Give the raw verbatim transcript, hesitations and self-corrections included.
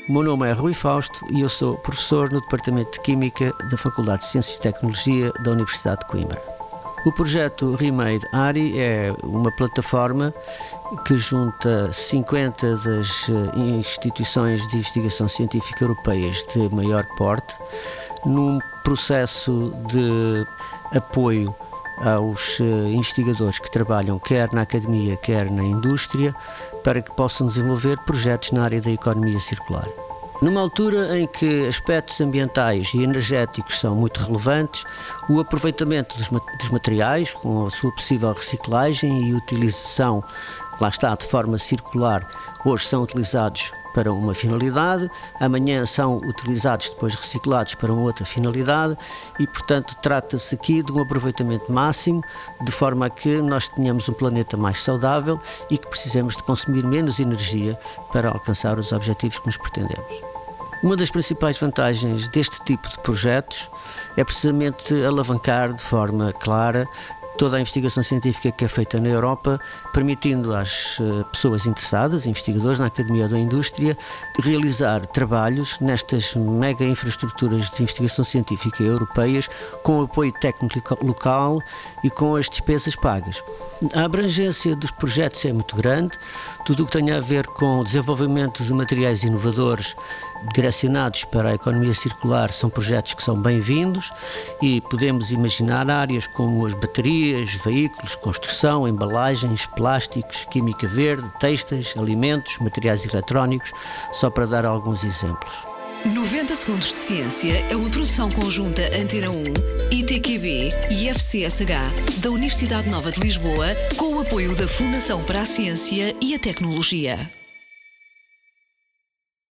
O meu nome é Rui Fausto e eu sou professor no Departamento de Química da Faculdade de Ciências e Tecnologia da Universidade de Coimbra. O projeto Remade ARI é uma plataforma que junta cinquenta das instituições de investigação científica europeias de maior porte num processo de apoio aos investigadores que trabalham quer na academia, quer na indústria, para que possam desenvolver projetos na área da economia circular. Numa altura em que aspectos ambientais e energéticos são muito relevantes, o aproveitamento dos, dos materiais, com a sua possível reciclagem e utilização, lá está, de forma circular, hoje são utilizados para uma finalidade, amanhã são utilizados, depois reciclados para uma outra finalidade e, portanto, trata-se aqui de um aproveitamento máximo, de forma a que nós tenhamos um planeta mais saudável e que precisemos de consumir menos energia para alcançar os objetivos que nos pretendemos. Uma das principais vantagens deste tipo de projetos é precisamente alavancar de forma clara toda a investigação científica que é feita na Europa, permitindo às pessoas interessadas, investigadores na academia ou da indústria, realizar trabalhos nestas mega infraestruturas de investigação científica europeias com apoio técnico local e com as despesas pagas. A abrangência dos projetos é muito grande, tudo o que tem a ver com o desenvolvimento de materiais inovadores direcionados para a economia circular são projetos que são bem-vindos e podemos imaginar áreas como as baterias, veículos, construção, embalagens, plásticos, química verde, têxteis, alimentos, materiais eletrónicos, só para dar alguns exemplos. noventa Segundos de Ciência é uma produção conjunta Antena um, I T Q B e F C S H da Universidade Nova de Lisboa, com o apoio da Fundação para a Ciência e a Tecnologia.